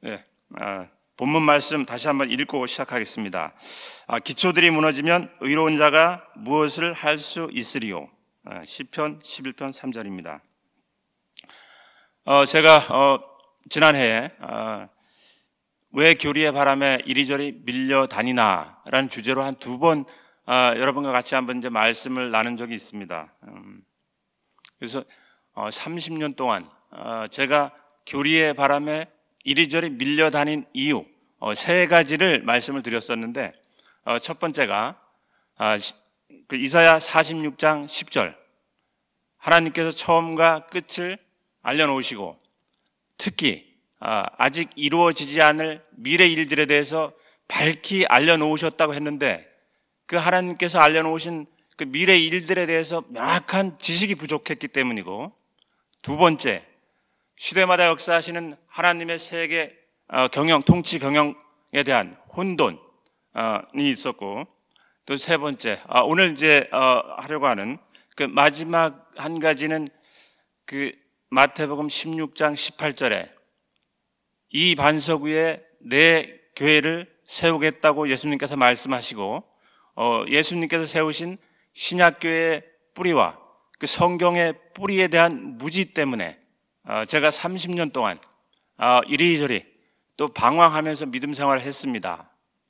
네, 본문 말씀 다시 한번 읽고 시작하겠습니다. 기초들이 무너지면 의로운 자가 무엇을 할 수 있으리요? 시편 11편 3절입니다. 제가 지난해에 왜 교리의 바람에 이리저리 밀려 다니나 라는 주제로 한 2번 여러분과 같이 한번 이제 말씀을 나눈 적이 있습니다. 그래서 30년 동안 제가 교리의 바람에 이리저리 밀려 다닌 이유 3가지를 말씀을 드렸었는데, 첫 번째가 이사야 46장 10절, 하나님께서 처음과 끝을 알려놓으시고 특히 아직 이루어지지 않을 미래 일들에 대해서 밝히 알려놓으셨다고 했는데, 그 하나님께서 알려놓으신 그 미래 일들에 대해서 명확한 지식이 부족했기 때문이고, 2번째, 시대마다 역사하시는 하나님의 세계 경영, 통치 경영에 대한 혼돈이 있었고, 또 3번째, 오늘 이제 하려고 하는 그 마지막 한 가지는 그 마태복음 16장 18절에 이 반석 위에 내 교회를 세우겠다고 예수님께서 말씀하시고, 예수님께서 세우신 신약교회의 뿌리와 그 성경의 뿌리에 대한 무지 때문에 제가 30년 동안 이리저리 또 방황하면서 믿음 생활을 했습니다.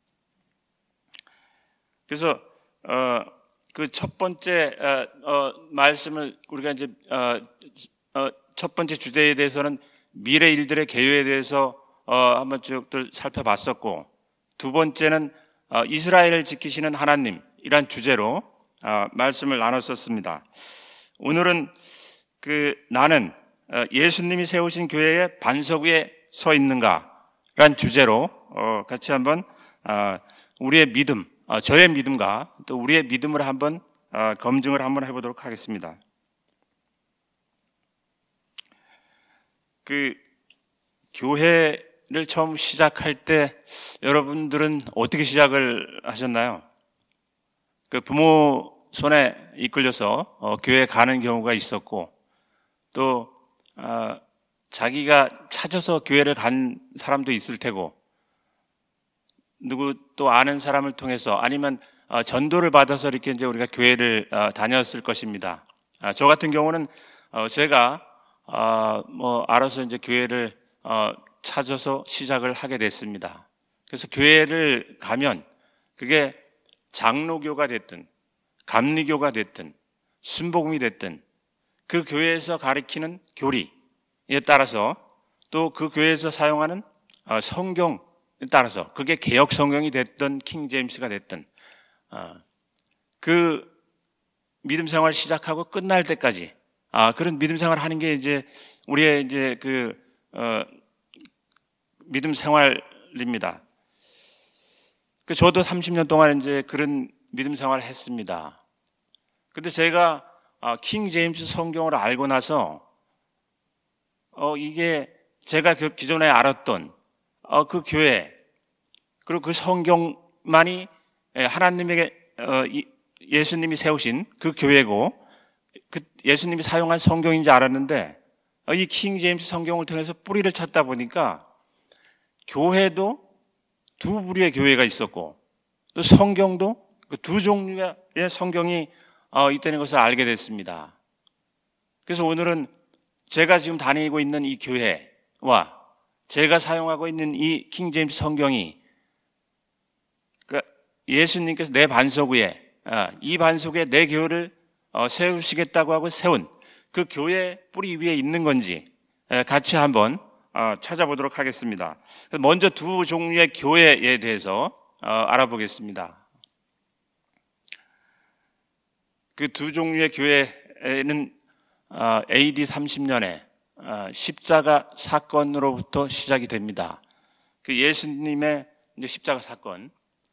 그래서 그 첫 번째 말씀을 우리가 이제 첫 번째 주제에 대해서는 미래 일들의 계획에 대해서 한번 쭉들 살펴봤었고, 2번째는 이스라엘을 지키시는 하나님이란 주제로 말씀을 나눴었습니다. 오늘은 나는 예수님이 세우신 교회의 반석 위에 서 있는가란 주제로 같이 한번 우리의 믿음, 저의 믿음과 또 우리의 믿음을 한번 검증을 한번 해보도록 하겠습니다. 교회를 처음 시작할 때 여러분들은 어떻게 시작을 하셨나요? 부모 손에 이끌려서 교회에 가는 경우가 있었고, 또 자기가 찾아서 교회를 간 사람도 있을 테고, 누구 또 아는 사람을 통해서 아니면 전도를 받아서 이렇게 이제 우리가 교회를 다녔을 것입니다. 저 같은 경우는 제가 알아서 이제 교회를 찾아서 시작을 하게 됐습니다. 그래서 교회를 가면 그게 장로교가 됐든 감리교가 됐든 순복음이 됐든 그 교회에서 가르치는 교리에 따라서, 또 그 교회에서 사용하는 성경에 따라서, 그게 개역 성경이 됐든 킹 제임스가 됐든 그 믿음 생활을 시작하고 끝날 때까지 그런 믿음 생활을 하는 게 이제 우리의 이제 믿음 생활입니다. 저도 30년 동안 이제 그런 믿음 생활을 했습니다. 근데 제가 킹 제임스 성경을 알고 나서 이게 제가 기존에 알았던 그 교회, 그리고 그 성경만이 하나님에게 예수님이 세우신 그 교회고 그 예수님이 사용한 성경인지 알았는데, 이 킹 제임스 성경을 통해서 뿌리를 찾다 보니까 교회도 2부류의 교회가 있었고, 또 성경도 그 2종류의 성경이 있다는 것을 알게 됐습니다. 그래서 오늘은 제가 지금 다니고 있는 이 교회와 제가 사용하고 있는 이 킹 제임스 성경이 예수님께서 내 반석 위에, 이 반석 위에 내 교회를 세우시겠다고 하고 세운 그 교회 뿌리 위에 있는 건지 같이 한번 찾아보도록 하겠습니다. 먼저 2종류의 교회에 대해서 알아보겠습니다. 그 2종류의 교회는 AD 30년에 십자가 사건으로부터 시작이 됩니다. 그 예수님의 이제 십자가 사건,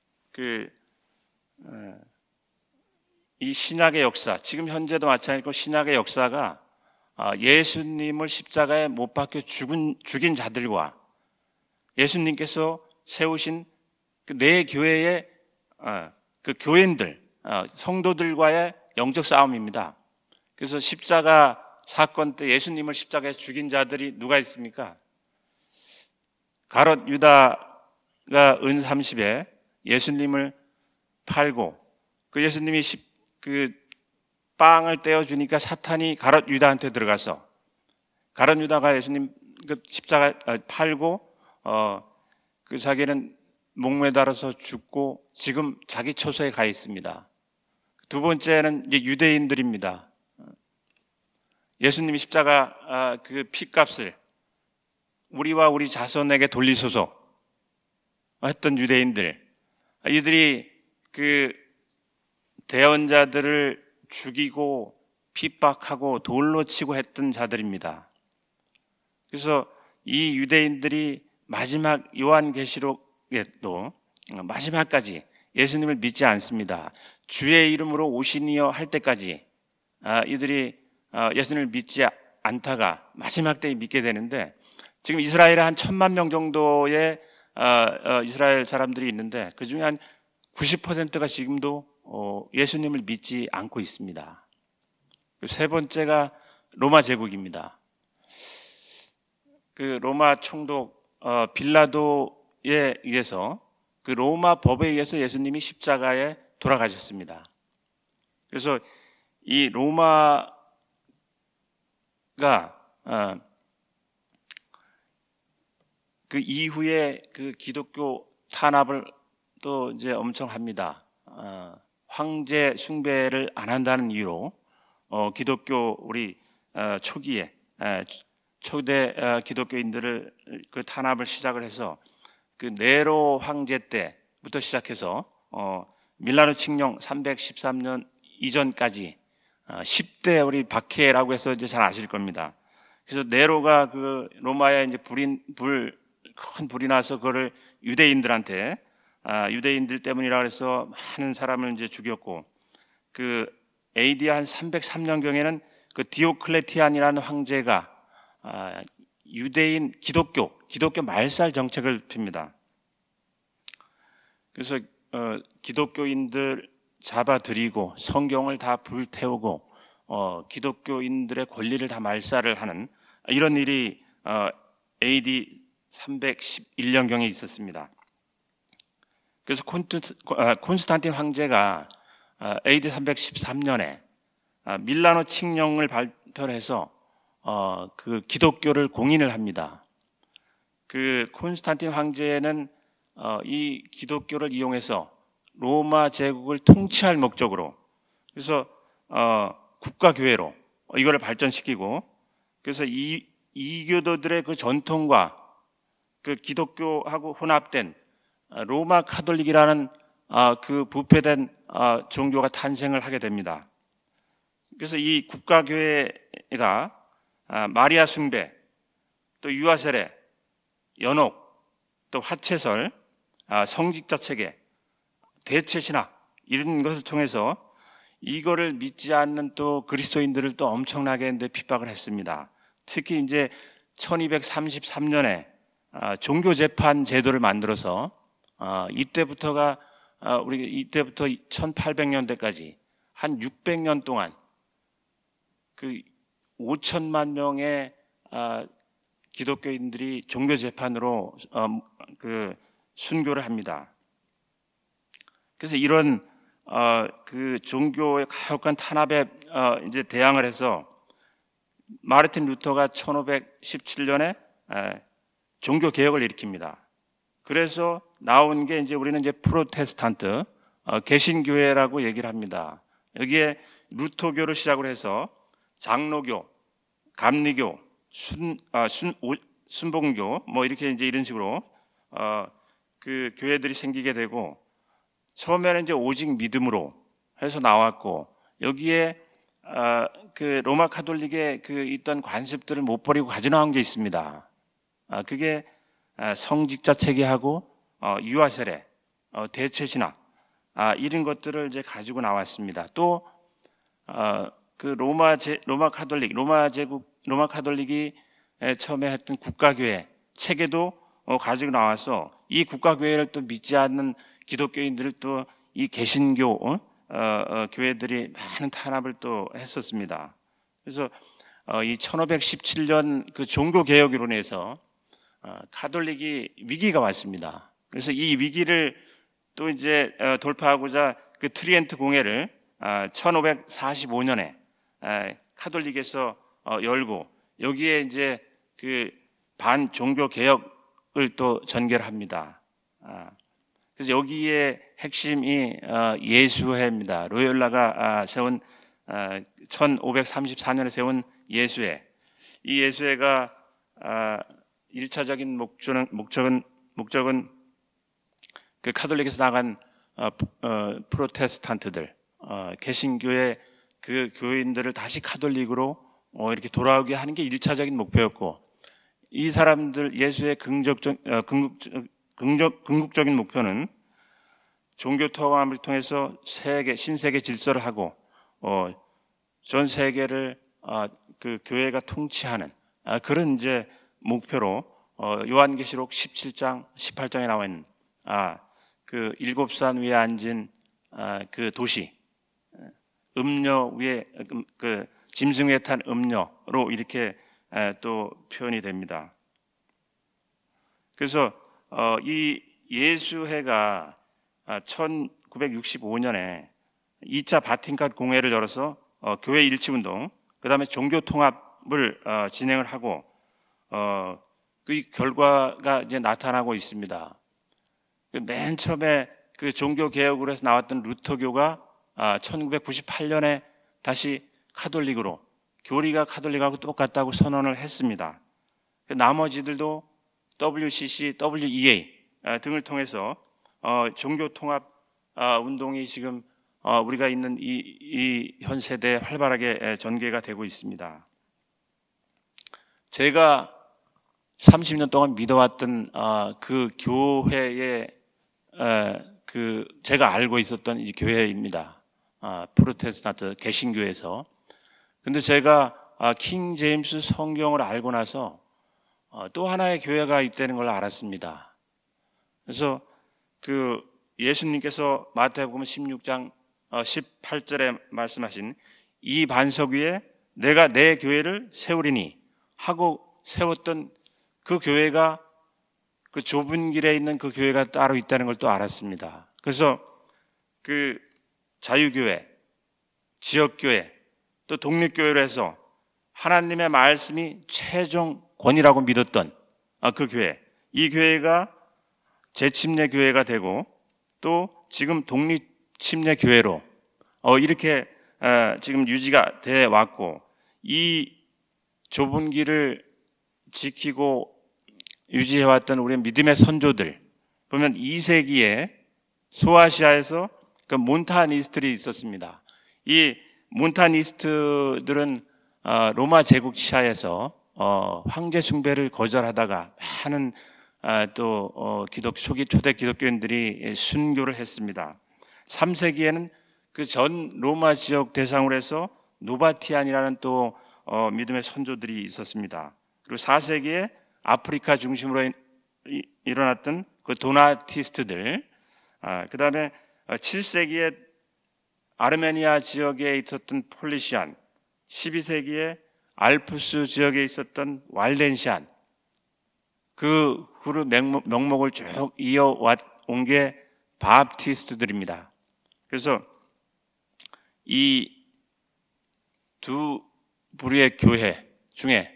이 신약의 역사, 지금 현재도 마찬가지고 신약의 역사가 예수님을 십자가에 못 박혀 죽인 자들과 예수님께서 세우신 그 내 교회의 그 교인들, 성도들과의 영적 싸움입니다. 그래서 십자가 사건 때 예수님을 십자가에서 죽인 자들이 누가 있습니까? 가롯 유다가 은 30에 예수님을 팔고 그 예수님이 그 빵을 떼어주니까 사탄이 가롯 유다한테 들어가서 가롯 유다가 예수님 그 십자가 팔고 그 자기는 목매달아서 죽고 지금 자기 처소에 가 있습니다. 두 번째는 이제 유대인들입니다. 예수님이 십자가 그 피값을 우리와 우리 자손에게 돌리소서 했던 유대인들, 이들이 그 대언자들을 죽이고 핍박하고 돌로 치고 했던 자들입니다. 그래서 이 유대인들이 마지막 요한계시록에도 마지막까지 예수님을 믿지 않습니다. 주의 이름으로 오시니여 할 때까지 이들이 예수님을 믿지 않다가 마지막 때에 믿게 되는데, 지금 이스라엘에 한 1,000만 명 정도의 이스라엘 사람들이 있는데 그 중에 한 90%가 지금도 예수님을 믿지 않고 있습니다. 세 번째가 로마 제국입니다. 그 로마 총독 빌라도에 의해서 그 로마 법에 의해서 예수님이 십자가에 돌아가셨습니다. 그래서 이 로마가 그 이후에 그 기독교 탄압을 또 이제 엄청 합니다. 황제 숭배를 안 한다는 이유로 기독교 우리 초기에 초대 기독교인들을 그 탄압을 시작을 해서 그 네로 황제 때부터 시작해서 밀라노 칙령 313년 이전까지 10대 우리 박해라고 해서 이제 잘 아실 겁니다. 그래서 네로가 그 로마에 이제 큰 불이 나서 그거를 유대인들한테 유대인들 때문이라 해서 많은 사람을 이제 죽였고, 그 AD 한 303년경에는 그 디오클레티안이라는 황제가 유대인 기독교 말살 정책을 핍니다. 그래서 기독교인들 잡아들이고 성경을 다 불태우고 기독교인들의 권리를 다 말살을 하는 이런 일이 AD 311년경에 있었습니다. 그래서 콘스탄틴 황제가 AD 313년에 밀라노 칙령을 발표해서 그 기독교를 공인을 합니다. 그 콘스탄틴 황제는 이 기독교를 이용해서 로마 제국을 통치할 목적으로, 그래서 국가교회로 이거를 발전시키고, 그래서 이교도들의 그 전통과 그 기독교하고 혼합된 로마 카톨릭이라는 그 부패된 종교가 탄생을 하게 됩니다. 그래서 이 국가교회가 마리아 숭배, 또 유아세례, 연옥, 또 화채설, 성직자 체계, 대체신학 이런 것을 통해서 이거를 믿지 않는 또 그리스도인들을 또 엄청나게 핍박을 했습니다. 특히 이제 1233년에 종교재판 제도를 만들어서 이때부터 1800년대까지 한 600년 동안 그 5천만 명의 기독교인들이 종교재판으로 그 순교를 합니다. 그래서 이런 그 종교의 가혹한 탄압에 이제 대항을 해서 마르틴 루터가 1517년에 종교 개혁을 일으킵니다. 그래서 나온 게 이제 우리는 이제 프로테스탄트 개신교회라고 얘기를 합니다. 여기에 루터교를 시작으로 해서 장로교, 감리교, 순복음교 뭐 이렇게 이제 이런 식으로 그 교회들이 생기게 되고, 처음에는 이제 오직 믿음으로 해서 나왔고, 여기에 그 로마 카톨릭의 그 있던 관습들을 못 버리고 가져나온 게 있습니다. 그게 성직자 체계하고 유아세례, 대체신학 이런 것들을 이제 가지고 나왔습니다. 또 그 로마 카톨릭이 처음에 했던 국가교회 체계도 가지고 나와서 이 국가교회를 또 믿지 않는 기독교인들을 또 이 개신교 교회들이 많은 탄압을 또 했었습니다. 그래서 이 1517년 그 종교개혁으로 인해서 카톨릭이 위기가 왔습니다. 그래서 이 위기를 또 이제 돌파하고자 그 트리엔트 공회를 1545년에 카톨릭에서 열고 여기에 이제 그 반종교 개혁을 또 전개를 합니다. 그래서 여기에 핵심이 예수회입니다. 로요일라가 세운 1534년에 세운 예수회. 이 예수회가 1차적인 목적은 그 카톨릭에서 나간 프로테스탄트들, 개신교의 그 교인들을 다시 카톨릭으로 이렇게 돌아오게 하는 게 1차적인 목표였고, 이 사람들 예수의 궁극적인 목표는 종교 통합을 통해서 신세계 질서를 하고 전 세계를 그 교회가 통치하는 그런 이제 목표로 요한계시록 17장 18장에 나와 있는 그 7산 위에 앉은 그 도시, 음녀 위에 그 짐승 위에 탄 음녀로 이렇게 또 표현이 됩니다. 그래서 이 예수회가 1965년에 2차 바틴칸 공회를 열어서 교회 일치운동, 그 다음에 종교 통합을 진행을 하고 그 결과가 이제 나타나고 있습니다. 맨 처음에 그 종교 개혁으로 해서 나왔던 루터교가 1998년에 다시 카톨릭으로, 교리가 카톨릭하고 똑같다고 선언을 했습니다. 나머지들도 WCC, WEA 등을 통해서 종교 통합 운동이 지금 우리가 있는 이 현 세대에 활발하게 전개가 되고 있습니다. 제가 30년 동안 믿어왔던 그 교회의 그 제가 알고 있었던 이 교회입니다. 프로테스탄트 개신교에서. 근데 제가 킹 제임스 성경을 알고 나서 또 하나의 교회가 있다는 걸 알았습니다. 그래서 그 예수님께서 마태복음 16장 18절에 말씀하신 이 반석 위에 내가 내 교회를 세우리니 하고 세웠던 그 교회가 그 좁은 길에 있는 그 교회가 따로 있다는 걸 또 알았습니다. 그래서 그 자유교회, 지역교회, 또 독립교회로 해서 하나님의 말씀이 최종 권위라고 믿었던 그 교회, 이 교회가 재침례 교회가 되고 또 지금 독립침례 교회로 이렇게 지금 유지가 돼 왔고, 이 좁은 길을 지키고 유지해왔던 우리의 믿음의 선조들 보면 2세기에 소아시아에서 그 몬타니스트들이 있었습니다. 이 몬타니스트들은 로마 제국 치하에서 황제 숭배를 거절하다가 많은 또 초기 초대 기독교인들이 순교를 했습니다. 3세기에는 그 전 로마 지역 대상으로 해서 노바티안이라는 또 믿음의 선조들이 있었습니다. 그리고 4세기에 아프리카 중심으로 일어났던 그 도나티스트들, 그 다음에 7세기에 아르메니아 지역에 있었던 폴리시안, 12세기에 알프스 지역에 있었던 왈덴시안, 그 후로 명목을 쭉 이어온 게 바프티스트들입니다. 그래서 이 두 부류의 교회 중에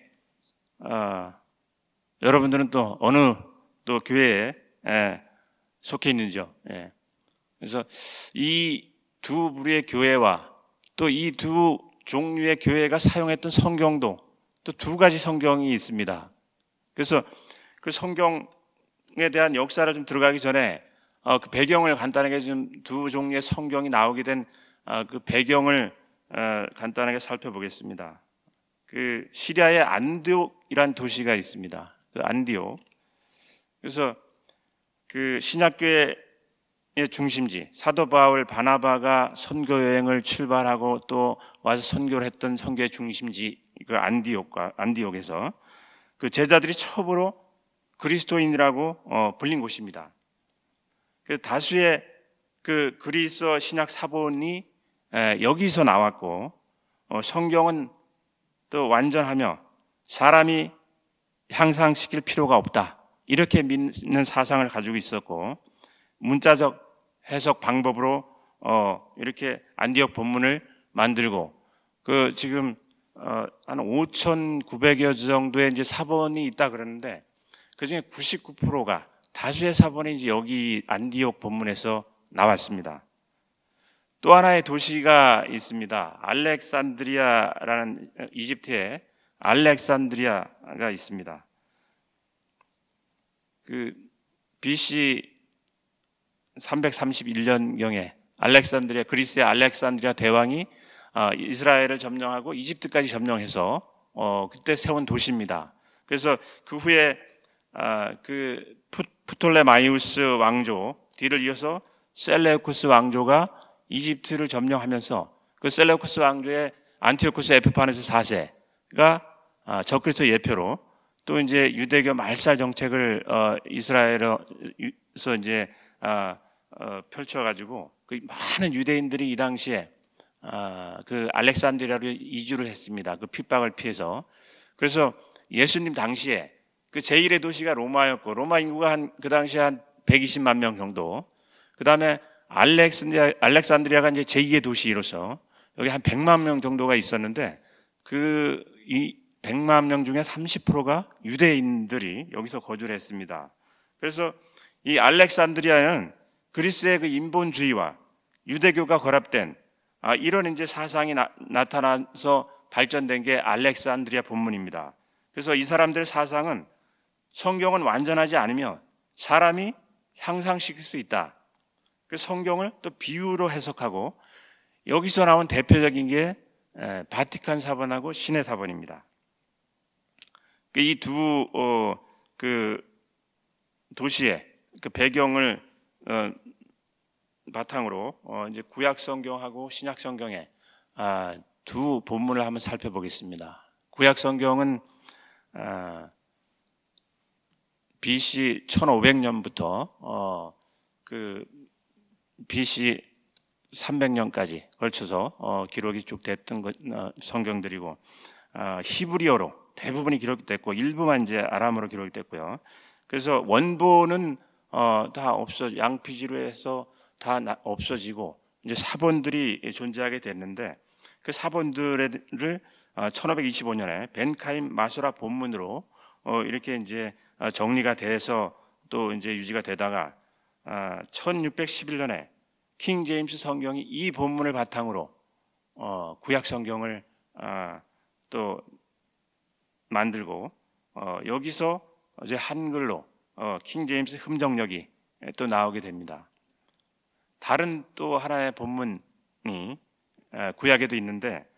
여러분들은 또 어느 또 교회에 속해 있는지요? 그래서 이 두 부류의 교회와 또 이 두 종류의 교회가 사용했던 성경도 또 두 가지 성경이 있습니다. 그래서 그 성경에 대한 역사를 좀 들어가기 전에 그 배경을 간단하게 좀 두 종류의 성경이 나오게 된 그 배경을 간단하게 살펴보겠습니다. 그 시리아의 안디옥이란 도시가 있습니다. 그 안디옥. 그래서 그 신약교회의 중심지, 사도 바울 바나바가 선교 여행을 출발하고 또 와서 선교를 했던 선교의 중심지 그 안디옥에서 그 제자들이 처음으로 그리스도인이라고 불린 곳입니다. 그 다수의 그 그리스어 신약 사본이 여기서 나왔고 성경은 또 완전하며 사람이 향상시킬 필요가 없다. 이렇게 믿는 사상을 가지고 있었고, 문자적 해석 방법으로 이렇게 안디옥 본문을 만들고, 지금 한 5,900여 정도의 이제 사본이 있다 그러는데, 그 중에 99%가 다수의 사본이 이제 여기 안디옥 본문에서 나왔습니다. 또 하나의 도시가 있습니다. 알렉산드리아라는, 이집트에 알렉산드리아가 있습니다. BC 331년경에 그리스의 알렉산드리아 대왕이 이스라엘을 점령하고 이집트까지 점령해서 그때 세운 도시입니다. 그래서 그 후에 프톨레마이우스 왕조 뒤를 이어서 셀레우쿠스 왕조가 이집트를 점령하면서 그 셀레우쿠스 왕조의 안티오쿠스 에피파네스 4세가 적그리스도 예표로 또 이제 유대교 말살 정책을 이스라엘에서 이제 펼쳐가지고 그 많은 유대인들이 이 당시에 그 알렉산드리아로 이주를 했습니다. 그 핍박을 피해서. 그래서 예수님 당시에 그 제1의 도시가 로마였고, 로마 인구가 그 당시에 한 120만 명 정도. 그 다음에 알렉산드리아가 이제 제2의 도시로서 여기 한 100만 명 정도가 있었는데, 이 100만 명 중에 30%가 유대인들이 여기서 거주를 했습니다. 그래서 이 알렉산드리아는 그리스의 그 인본주의와 유대교가 결합된 이런 이제 사상이 나타나서 발전된 게 알렉산드리아 본문입니다. 그래서 이 사람들의 사상은 성경은 완전하지 않으면 사람이 향상시킬 수 있다. 그 성경을 또 비유로 해석하고, 여기서 나온 대표적인 게 바티칸 사본하고 시내 사본입니다. 이 두 도시의 그 배경을 바탕으로 이제 구약 성경하고 신약 성경의 두 본문을 한번 살펴보겠습니다. 구약 성경은 BC 1500년부터 BC 300년까지 걸쳐서 기록이 쭉 됐던 성경들이고, 히브리어로 대부분이 기록이 됐고 일부만 이제 아람어로 기록이 됐고요. 그래서 원본은 다 양피지로 해서 다 없어지고 이제 사본들이 존재하게 됐는데, 그 사본들을 1525년에 벤카임 마수라 본문으로 이렇게 이제 정리가 돼서 또 이제 유지가 되다가 1611년에 킹 제임스 성경이 이 본문을 바탕으로 구약 성경을 또 만들고, 여기서 이제 한글로 킹 제임스 흠정력이 또 나오게 됩니다. 다른 또 하나의 본문이 구약에도 있는데,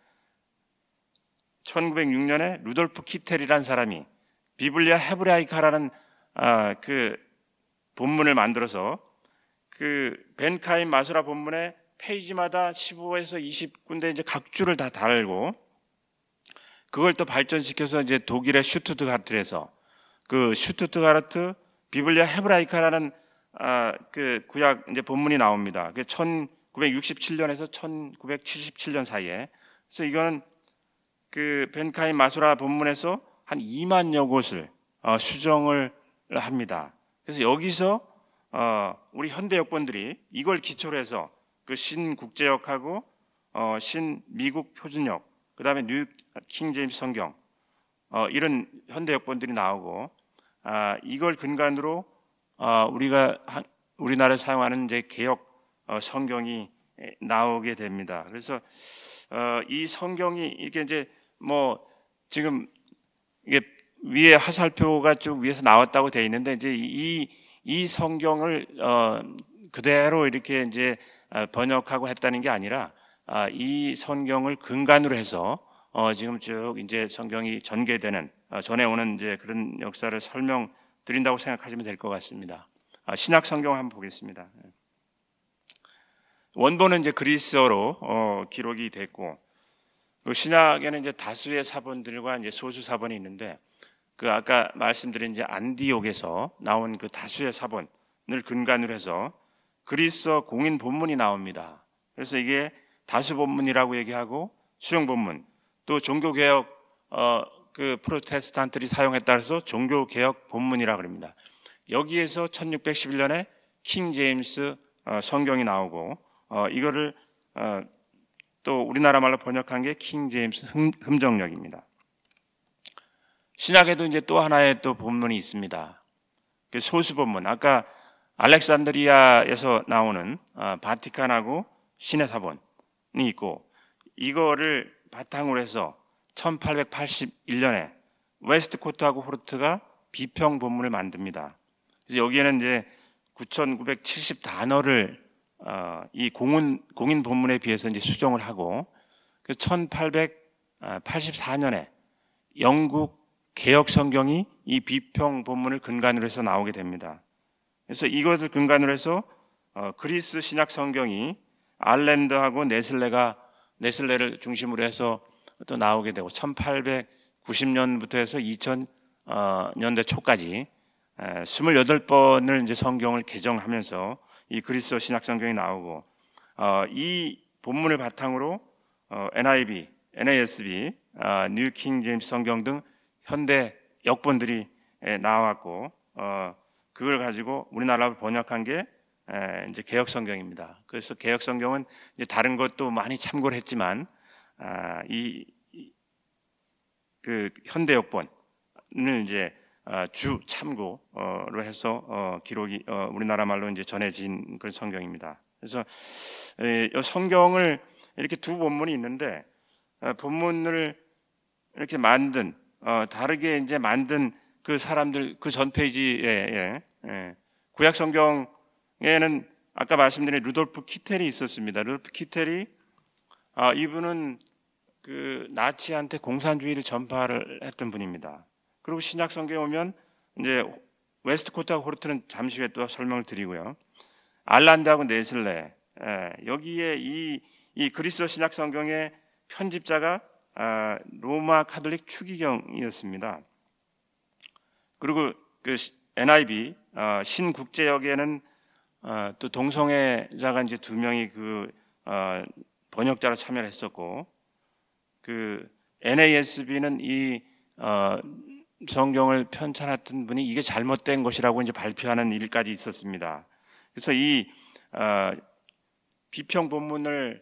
1906년에 루돌프 키텔이라는 사람이 비블리아 헤브라이카라는 그 본문을 만들어서 그 벤카임 마수라 본문의 페이지마다 15에서 20군데 이제 각 줄을 다 달고, 그걸 또 발전시켜서 이제 독일의 슈투트가르트에서 그 슈투트가르트 비블리아 헤브라이카라는 그 구약 이제 본문이 나옵니다. 그 1967년에서 1977년 사이에. 그래서 이거는 그 벤카임 마수라 본문에서 한 2만여 곳을 수정을 합니다. 그래서 여기서 우리 현대 역본들이 이걸 기초로 해서 그 신국제역하고 신미국 표준역, 그 다음에 뉴 킹 제임스 성경, 이런 현대 역본들이 나오고, 이걸 근간으로 우리나라에 사용하는 이제 개역 성경이 나오게 됩니다. 그래서 이 성경이 이렇게 이제 지금 이게 위에 화살표가 쭉 위에서 나왔다고 되어 있는데, 이제 이 성경을 그대로 이렇게 이제 번역하고 했다는 게 아니라, 이 성경을 근간으로 해서 지금 쭉 이제 성경이 전개되는, 전해오는 이제 그런 역사를 설명드린다고 생각하시면 될 것 같습니다. 신약 성경 한번 보겠습니다. 원본은 이제 그리스어로 기록이 됐고, 신약에는 이제 다수의 사본들과 이제 소수 사본이 있는데, 그 아까 말씀드린 이제 안디옥에서 나온 그 다수의 사본을 근간으로 해서 그리스어 공인 본문이 나옵니다. 그래서 이게 다수 본문이라고 얘기하고 수용 본문, 또 종교개혁 그 프로테스탄트들이 사용했다 해서 종교개혁 본문이라 그럽니다. 여기에서 1611년에 킹 제임스 성경이 나오고 이거를 또 우리나라 말로 번역한 게 킹 제임스 흠정역입니다. 신약에도 이제 또 하나의 또 본문이 있습니다. 그 소수 본문. 아까 알렉산드리아에서 나오는 바티칸하고 신의 사본이 있고 이거를 바탕으로 해서 1881년에 웨스트코트하고 호르트가 비평 본문을 만듭니다. 그래서 여기에는 이제 9,970 단어를 이 공인 본문에 비해서 이제 수정을 하고 그 1884년에 영국 개혁 성경이 이 비평 본문을 근간으로 해서 나오게 됩니다. 그래서 이것을 근간으로 해서 그리스 신약 성경이 알랜드하고 네슬레를 중심으로 해서 또 나오게 되고 1890년부터 해서 2000년대 초까지 28번을 이제 성경을 개정하면서 이 그리스어 신약 성경이 나오고 이 본문을 바탕으로 NIV, NASB, 뉴 킹 제임스 성경 등 현대 역본들이 나왔고 그걸 가지고 우리나라로 번역한 게 이제 개혁 성경입니다. 그래서 개혁 성경은 이제 다른 것도 많이 참고를 했지만 그 현대 역본을 이제 주 참고로 해서 기록이 우리나라 말로 이제 전해진 그런 성경입니다. 그래서 이 성경을 이렇게 두 본문이 있는데 본문을 이렇게 만든 다르게 이제 만든 그 사람들 그 전 페이지에 구약 성경에는 아까 말씀드린 루돌프 키텔이 있었습니다. 루돌프 키텔이 이분은 그 나치한테 공산주의를 전파를 했던 분입니다. 그리고 신약 성경에 오면 이제 웨스트코트하고 호르트는 잠시 후에 또 설명을 드리고요. 알란드하고 네슬레 여기에 이 그리스도 신약 성경의 편집자가 로마 카톨릭 추기경이었습니다. 그리고 그 NIV 신국제역에는 또 동성애자가 이제 2명이 그 번역자로 참여를 했었고 그 NASB는 이 성경을 편찬했던 분이 이게 잘못된 것이라고 이제 발표하는 일까지 있었습니다. 그래서 이 비평 본문을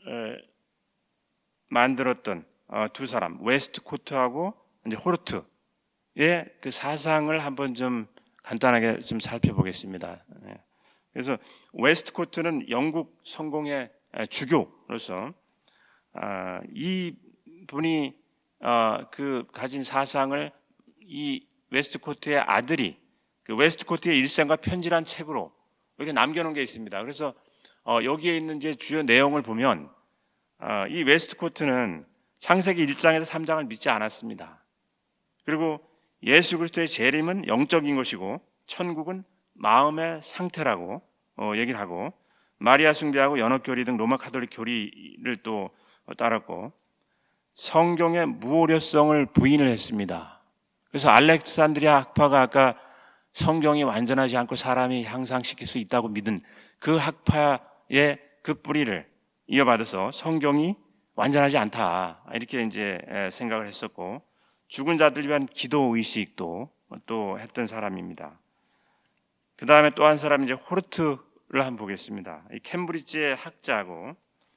만들었던 두 사람 웨스트코트하고 이제 호르트의 그 사상을 한번 좀 간단하게 좀 살펴보겠습니다. 그래서 웨스트코트는 영국 성공의 주교로서 이 분이 그 가진 사상을 이 웨스트코트의 아들이 그 웨스트코트의 일생과 편지란 책으로 이렇게 남겨놓은 게 있습니다. 그래서 여기에 있는 이제 주요 내용을 보면 이 웨스트코트는 창세기 1장에서 3장을 믿지 않았습니다. 그리고 예수 그리스도의 재림은 영적인 것이고 천국은 마음의 상태라고 얘기를 하고 마리아 숭배하고 연합교리 등 로마 카톨릭 교리를 또 따랐고 성경의 무오류성을 부인을 했습니다. 그래서 알렉산드리아 학파가 아까 성경이 완전하지 않고 사람이 향상시킬 수 있다고 믿은 그 학파의 그 뿌리를 이어받아서 성경이 완전하지 않다 이렇게 이제 생각을 했었고 죽은 자들 위한 기도 의식도 또 했던 사람입니다. 그 다음에 또 한 사람이 이제 호르트를 한번 보겠습니다. 이 캠브리지의 학자고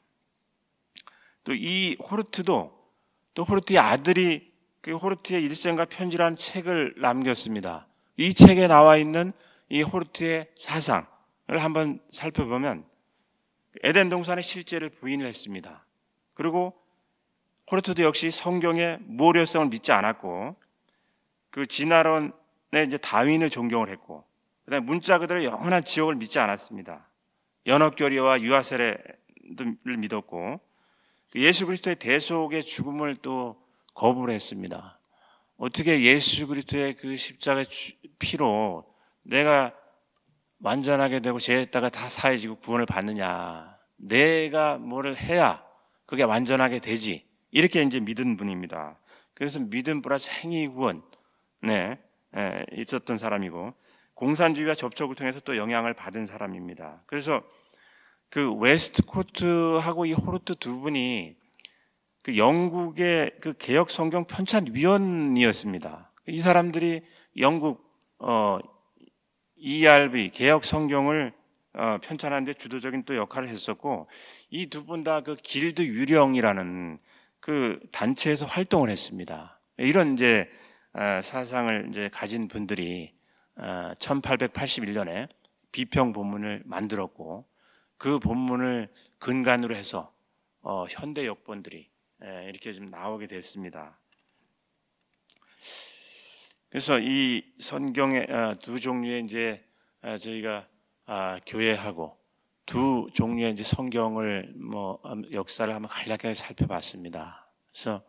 또 이 호르트도 또 호르트의 아들이 그 호르트의 일생과 편지라는 책을 남겼습니다. 이 책에 나와 있는 이 호르트의 사상을 한번 살펴보면 에덴 동산의 실제를 부인을 했습니다. 그리고 호르트도 역시 성경의 무오류성을 믿지 않았고 그 진화론의 이제 다윈을 존경을 했고 그다음에 문자 그대로 영원한 지옥을 믿지 않았습니다. 연합교리와 유아세례를 믿었고 예수 그리스도의 대속의 죽음을 또 거부를 했습니다. 어떻게 예수 그리스도의 그 십자가의 피로 내가 완전하게 되고 죄에다가 다 사해지고 구원을 받느냐. 내가 뭐를 해야 그게 완전하게 되지. 이렇게 이제 믿은 분입니다. 그래서 믿음 플러스 행위 구원 있었던 사람이고 공산주의와 접촉을 통해서 또 영향을 받은 사람입니다. 그래서 그 웨스트코트하고 이 호르트 두 분이 그 영국의 그 개혁 성경 편찬위원이었습니다. 이 사람들이 영국 ERV 개혁 성경을 편찬하는데 주도적인 또 역할을 했었고, 이 두 분 다 그 길드 유령이라는 그 단체에서 활동을 했습니다. 이런 이제 사상을 이제 가진 분들이 1881년에 비평 본문을 만들었고, 그 본문을 근간으로 해서 현대 역본들이 이렇게 좀 나오게 됐습니다. 그래서 이 성경의 두 종류의 이제 저희가 교회하고 두 종류의 이제 성경을 역사를 한번 간략하게 살펴봤습니다. 그래서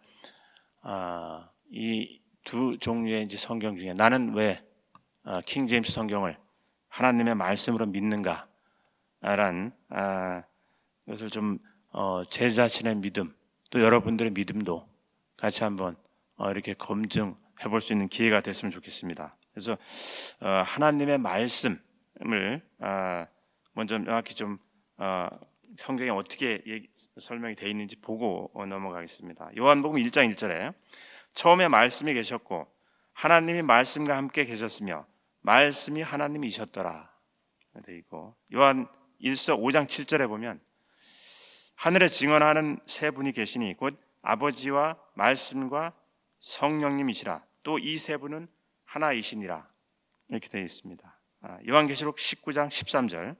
이 두 종류의 이제 성경 중에 나는 왜 킹 제임스 성경을 하나님의 말씀으로 믿는가라는 것을 좀 제 자신의 믿음, 또 여러분들의 믿음도 같이 한번 이렇게 검증해 볼 수 있는 기회가 됐으면 좋겠습니다. 그래서 하나님의 말씀을 먼저 명확히 좀 성경에 어떻게 설명이 되어 있는지 보고 넘어가겠습니다. 요한복음 1장 1절에 처음에 말씀이 계셨고 하나님이 말씀과 함께 계셨으며 말씀이 하나님이셨더라 되어 있고, 요한 1서 5장 7절에 보면 하늘에 증언하는 세 분이 계시니 곧 아버지와 말씀과 성령님이시라. 또 이 세 분은 하나이시니라. 이렇게 되어 있습니다. 요한계시록 19장 13절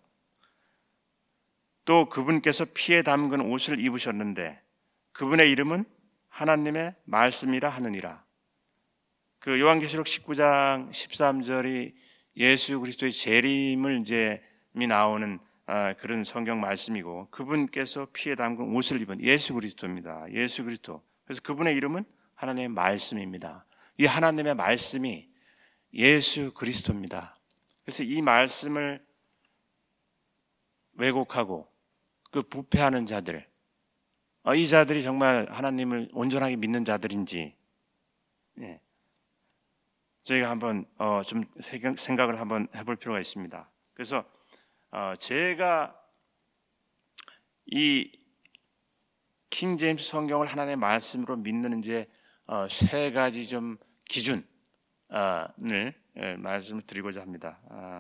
또 그분께서 피에 담근 옷을 입으셨는데 그분의 이름은 하나님의 말씀이라 하느니라. 그 요한계시록 19장 13절이 예수 그리스도의 재림을 이제 나오는 그런 성경 말씀이고, 그분께서 피에 담근 옷을 입은 예수 그리스도입니다. 예수 그리스도. 그래서 그분의 이름은 하나님의 말씀입니다. 이 하나님의 말씀이 예수 그리스도입니다. 그래서 이 말씀을 왜곡하고 그 부패하는 자들, 이 자들이 정말 하나님을 온전하게 믿는 자들인지 저희가 한번 좀 생각을 한번 해볼 필요가 있습니다. 그래서 제가 이 킹 제임스 성경을 하나님의 말씀으로 믿는 이제 세 가지 좀 기준을 말씀을 드리고자 합니다.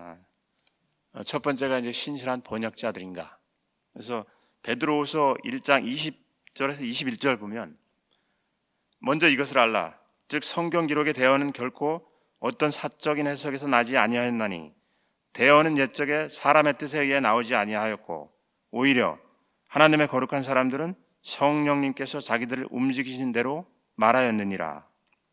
첫 번째가 이제 신실한 번역자들인가. 그래서 베드로후서 1장 20절에서 21절 보면 먼저 이것을 알라. 즉 성경 기록의 대언은 결코 어떤 사적인 해석에서 나지 아니하였나니 대언은 옛적에 사람의 뜻에 의해 나오지 아니하였고 오히려 하나님의 거룩한 사람들은 성령님께서 자기들을 움직이신 대로 말하였느니라.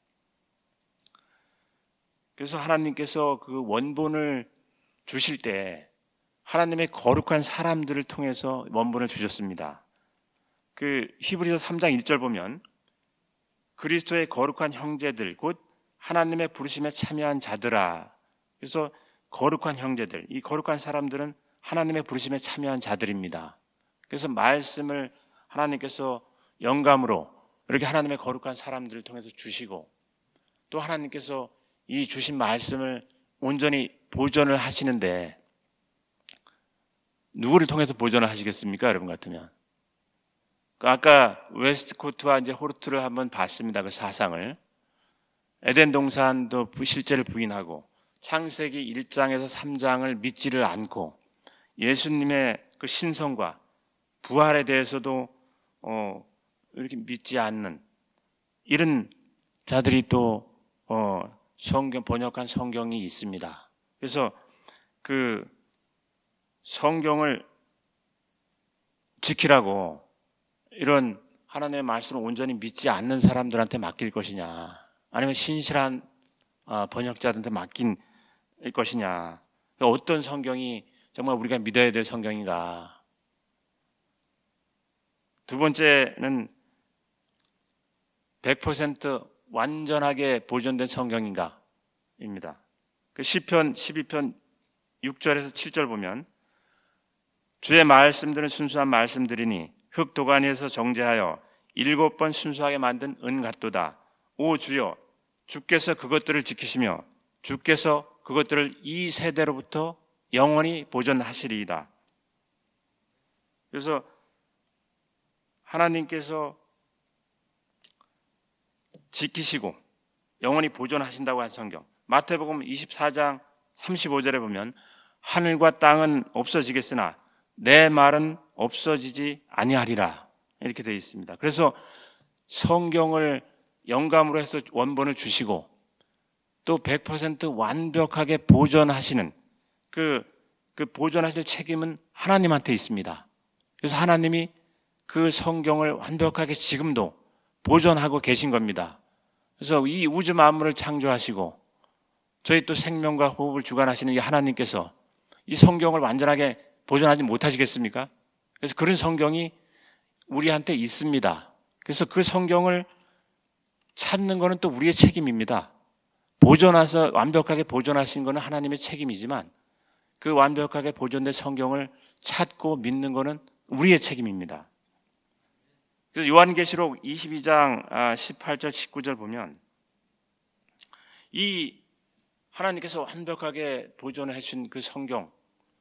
그래서 하나님께서 그 원본을 주실 때 하나님의 거룩한 사람들을 통해서 원본을 주셨습니다. 그 히브리서 3장 1절 보면 그리스도의 거룩한 형제들 곧 하나님의 부르심에 참여한 자들아. 그래서 거룩한 형제들, 이 거룩한 사람들은 하나님의 부르심에 참여한 자들입니다. 그래서 말씀을 하나님께서 영감으로 이렇게 하나님의 거룩한 사람들을 통해서 주시고, 또 하나님께서 이 주신 말씀을 온전히 보존을 하시는데 누구를 통해서 보존을 하시겠습니까? 여러분 같으면. 아까 웨스트코트와 이제 호르트를 한번 봤습니다. 그 사상을. 에덴 동산도 실제를 부인하고 창세기 1장에서 3장을 믿지를 않고 예수님의 그 신성과 부활에 대해서도 이렇게 믿지 않는 이런 자들이 또 성경 번역한 성경이 있습니다. 그래서 그 성경을 지키라고 이런 하나님의 말씀을 온전히 믿지 않는 사람들한테 맡길 것이냐, 아니면 신실한 번역자들한테 맡긴 것이냐, 어떤 성경이 정말 우리가 믿어야 될 성경인가. 두 번째는 100% 완전하게 보존된 성경인가 입니다. 그 시편 12편 6절에서 7절 보면 주의 말씀들은 순수한 말씀들이니 흙 도가니에서 정제하여 7번 순수하게 만든 은 같도다. 오 주여, 주께서 그것들을 지키시며 주께서 그것들을 이 세대로부터 영원히 보존하시리이다. 그래서 하나님께서 지키시고 영원히 보존하신다고 한 성경. 마태복음 24장 35절에 보면 하늘과 땅은 없어지겠으나 내 말은 없어지지 아니하리라 이렇게 되어 있습니다. 그래서 성경을 영감으로 해서 원본을 주시고 또 100% 완벽하게 보존하시는 그 보존하실 책임은 하나님한테 있습니다. 그래서 하나님이 그 성경을 완벽하게 지금도 보존하고 계신 겁니다. 그래서 이 우주 만물을 창조하시고 저희 또 생명과 호흡을 주관하시는 이 하나님께서 이 성경을 완전하게 보존하지 못하시겠습니까? 그래서 그런 성경이 우리한테 있습니다. 그래서 그 성경을 찾는 것은 또 우리의 책임입니다. 보존해서 완벽하게 보존하신 것은 하나님의 책임이지만 그 완벽하게 보존된 성경을 찾고 믿는 것은 우리의 책임입니다. 그래서 요한계시록 22장 18절 19절 보면 이 하나님께서 완벽하게 보존해 주신 그 성경,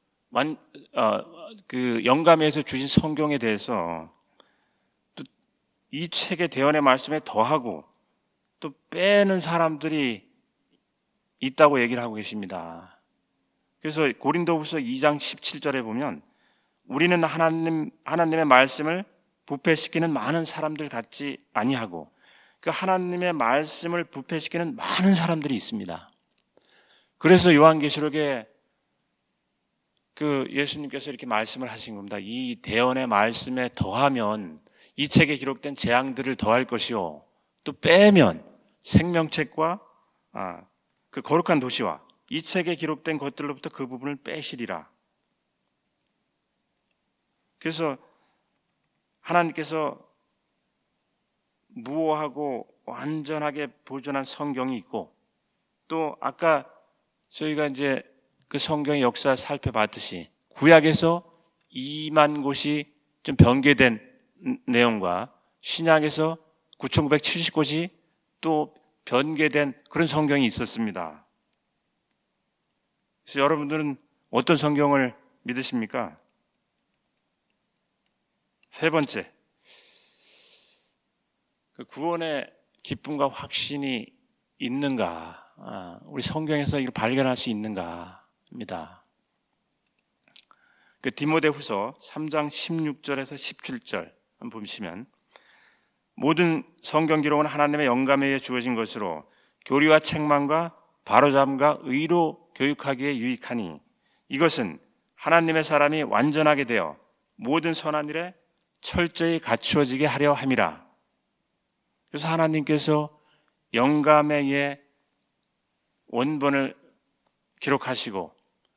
그 영감에서 주신 성경에 대해서 또 이 책의 대언의 말씀에 더하고 또 빼는 사람들이 있다고 얘기를 하고 계십니다. 그래서 고린도후서 2장 17절에 보면 우리는 하나님의 말씀을 부패시키는 많은 사람들 같지 아니하고 그 하나님의 말씀을 부패시키는 많은 사람들이 있습니다. 그래서 요한계시록에 그 예수님께서 이렇게 말씀을 하신 겁니다. 이 대언의 말씀에 더하면 이 책에 기록된 재앙들을 더할 것이요 또 빼면 생명책과 그 거룩한 도시와 이 책에 기록된 것들로부터 그 부분을 빼시리라. 그래서 하나님께서 무오하고 완전하게 보존한 성경이 있고 또 아까 저희가 이제 그 성경의 역사 살펴봤듯이 구약에서 2만 곳이 좀 변개된 내용과 신약에서 9,970곳이 또 변개된 그런 성경이 있었습니다. 그래서 여러분들은 어떤 성경을 믿으십니까? 세 번째, 그 구원의 기쁨과 확신이 있는가? 우리 성경에서 이걸 발견할 수 있는가입니다. 그 디모데후서 3장 16절에서 17절 한번 보시면 모든 성경 기록은 하나님의 영감에 의해 주어진 것으로 교리와 책망과 바로잡음과 의로 교육하기에 유익하니 이것은 하나님의 사람이 완전하게 되어 모든 선한 일에 철저히 갖추어지게 하려 함이라. 그래서 하나님께서 영감에 의해 원본을 기록하시고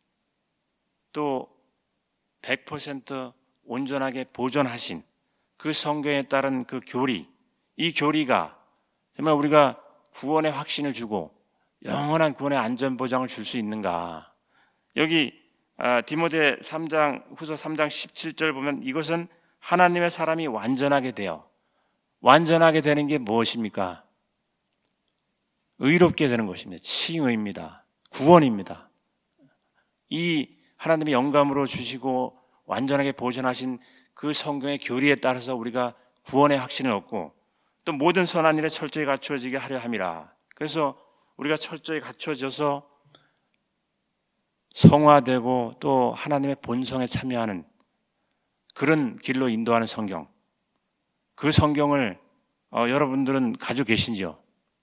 또 100% 온전하게 보존하신 그 성경에 따른 그 교리, 이 교리가 정말 우리가 구원의 확신을 주고 영원한 구원의 안전보장을 줄 수 있는가. 여기 디모데 후서 3장 17절 보면 이것은 하나님의 사람이 완전하게 되는 게 무엇입니까? 의롭게 되는 것입니다. 칭의입니다. 구원입니다. 이 하나님의 영감으로 주시고 완전하게 보존하신 그 성경의 교리에 따라서 우리가 구원의 확신을 얻고 또 모든 선한 일에 철저히 갖추어지게 하려 함이라. 그래서 우리가 철저히 갖춰져서 성화되고 또 하나님의 본성에 참여하는 그런 길로 인도하는 성경, 그 성경을 여러분들은 가지고 계신지요?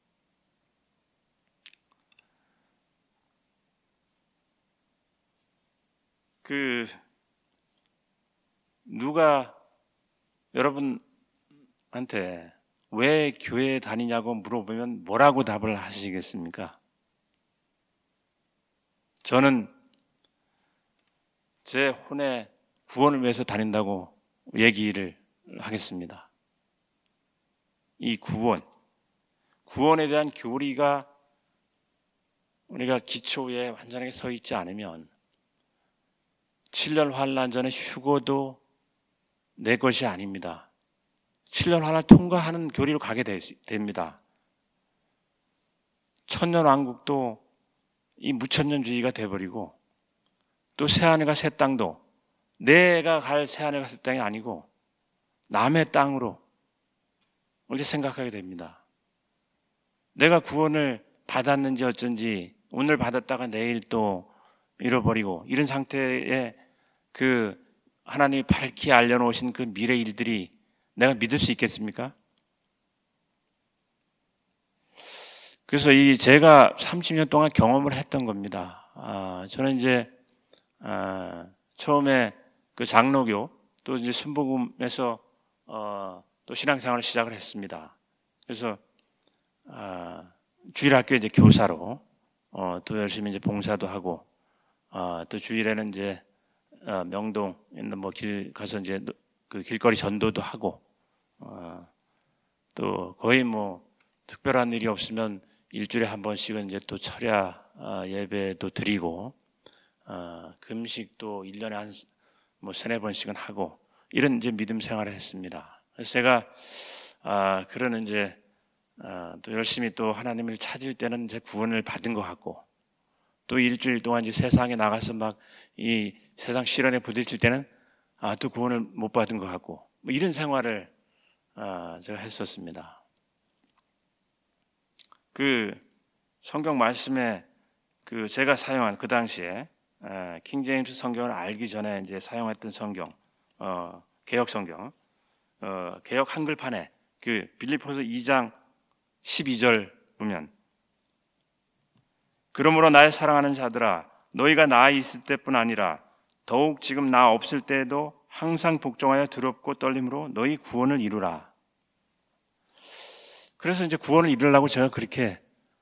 누가 여러분한테 왜 교회에 다니냐고 물어보면 뭐라고 답을 하시겠습니까? 저는 제 혼의 구원을 위해서 다닌다고 얘기를 하겠습니다. 이 구원에 대한 교리가 우리가 기초에 완전하게 서 있지 않으면 7년 환난 전에 휴고도 내 것이 아닙니다. 7년 환난을 통과하는 교리로 가게 됩니다. 천년왕국도 이 무천년주의가 돼버리고 또 새하늘과 새 땅도 내가 갈 새하늘과 새 땅이 아니고 남의 땅으로 이렇게 생각하게 됩니다. 내가 구원을 받았는지 어쩐지 오늘 받았다가 내일 또 잃어버리고 이런 상태에 그 하나님이 밝히 알려놓으신 그 미래 일들이 내가 믿을 수 있겠습니까? 그래서 제가 30년 동안 경험을 했던 겁니다. 저는 이제 처음에 그 장로교 또 이제 순복음에서 또 신앙생활을 시작을 했습니다. 그래서 주일학교 이제 교사로 또 열심히 이제 봉사도 하고 또 주일에는 이제 명동 있는 뭐 길 가서 이제 그 길거리 전도도 하고 또 거의 뭐 특별한 일이 없으면 일주일에 한 번씩은 이제 또 철야 예배도 드리고 금식도 1년에 한 뭐 3-4번씩은 하고 이런 이제 믿음 생활을 했습니다. 그래서 제가 그런 이제 또 열심히 또 하나님을 찾을 때는 이제 구원을 받은 것 같고 또 일주일 동안 이제 세상에 나가서 막 이 세상 시련에 부딪힐 때는 또 구원을 못 받은 것 같고 뭐 이런 생활을 제가 했었습니다. 그 성경 말씀에 그 제가 사용한 그 당시에 킹제임스 성경을 알기 전에 이제 사용했던 성경 개역 성경 개역 한글판에 그 빌립보서 2장 12절 보면 그러므로 나의 사랑하는 자들아 너희가 나 있을 때뿐 아니라 더욱 지금 나 없을 때에도 항상 복종하여 두렵고 떨림으로 너희 구원을 이루라. 그래서 이제 구원을 이루려고 제가 그렇게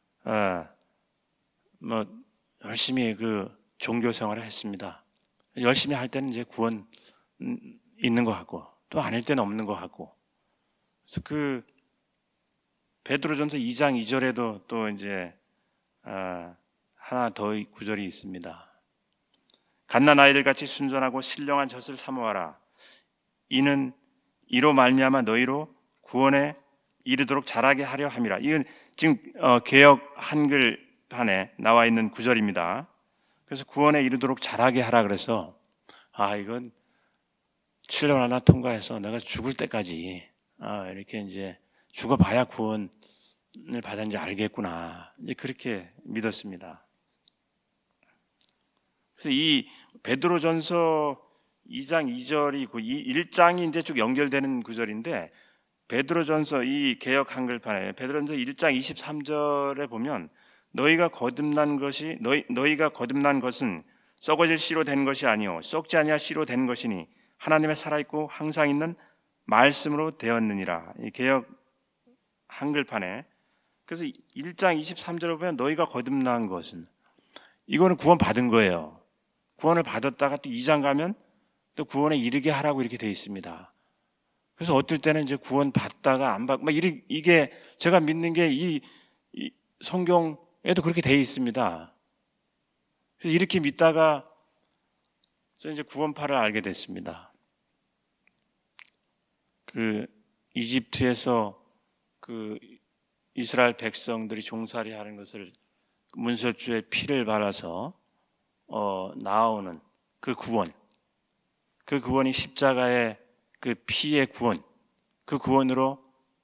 뭐 열심히 그 종교 생활을 했습니다. 열심히 할 때는 이제 구원 있는 것 같고 또 아닐 때는 없는 것 같고. 그래서 그 베드로전서 2장 2절에도 또 이제 하나 더 구절이 있습니다. 갓난 아이들같이 순전하고 신령한 젖을 사모하라. 이는 이로 말미암아 너희로 구원에 이르도록 자라게 하려 함이라. 이건 지금 개역 한글판에 나와 있는 구절입니다. 그래서 구원에 이르도록 자라게 하라 그래서 이건 7년 하나 통과해서 내가 죽을 때까지 이렇게 이제 죽어봐야 구원을 받았는지 알겠구나. 이제 그렇게 믿었습니다. 그래서 이 베드로전서 2장 2절이 1장이 이제 쭉 연결되는 구절인데 베드로전서 이 개역 한글판에 베드로전서 1장 23절에 보면 너희가 거듭난 것은 썩어질 씨로 된 것이 아니요 썩지 아니할 씨로 된 것이니 하나님의 살아있고 항상 있는 말씀으로 되었느니라. 이 개역 한글판에 그래서 1장 23절에 보면 너희가 거듭난 것은 이거는 구원 받은 거예요. 구원을 받았다가 또 2장 가면 또 구원에 이르게 하라고 이렇게 되어 있습니다. 그래서 어떨 때는 이제 구원 받다가 안 받고, 이게 제가 믿는 게 이 성경에도 그렇게 되어 있습니다. 그래서 이렇게 믿다가 저는 이제 구원파를 알게 됐습니다. 그 이집트에서 그 이스라엘 백성들이 종살이 하는 것을 문설주에 피를 발라서 나오는 그 구원이 십자가의 그 피의 구원, 그 구원으로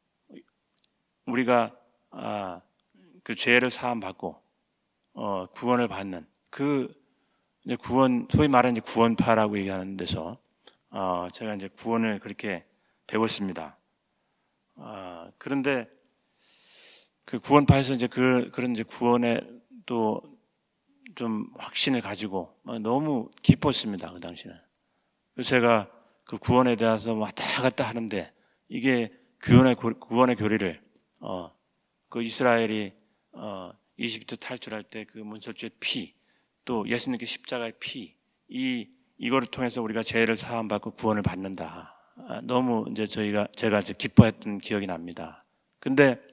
우리가 그 죄를 사함 받고 구원을 받는 그 이제 구원, 소위 말하는 이제 구원파라고 얘기하는 데서 제가 이제 구원을 그렇게 배웠습니다. 그런데 그 구원파에서 이제 그런 이제 구원에 또 좀 확신을 가지고 너무 기뻤습니다. 그 당시는. 그래서 제가 그 구원에 대해서 왔다 갔다 하는데 이게 구원의 교리를 그 이스라엘이 이집트 탈출할 때 그 문설주의 피, 또 예수님께 십자가의 피, 이거를 통해서 우리가 죄를 사함 받고 구원을 받는다. 너무 이제 제가 이제 기뻐했던 기억이 납니다. 근데